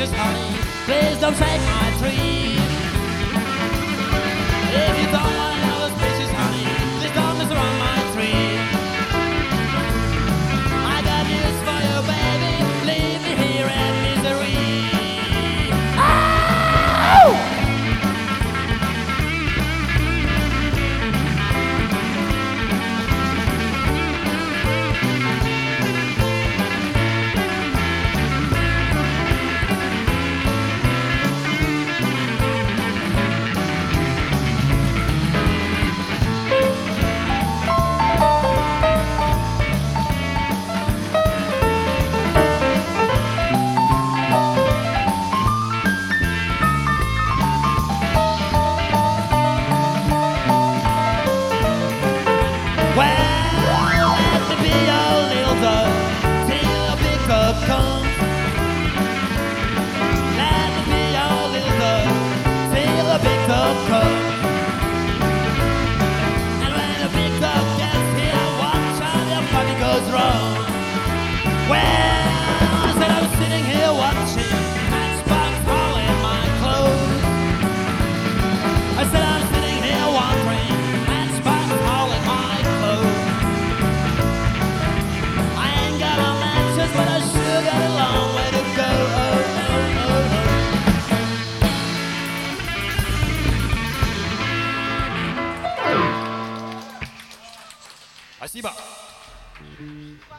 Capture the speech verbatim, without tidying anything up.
precious honey, please don't take my tree. If you don't want Elvis precious honey, please don't mess around my tree. I got news for you, baby, leave me here in misery. Oh! Спасибо.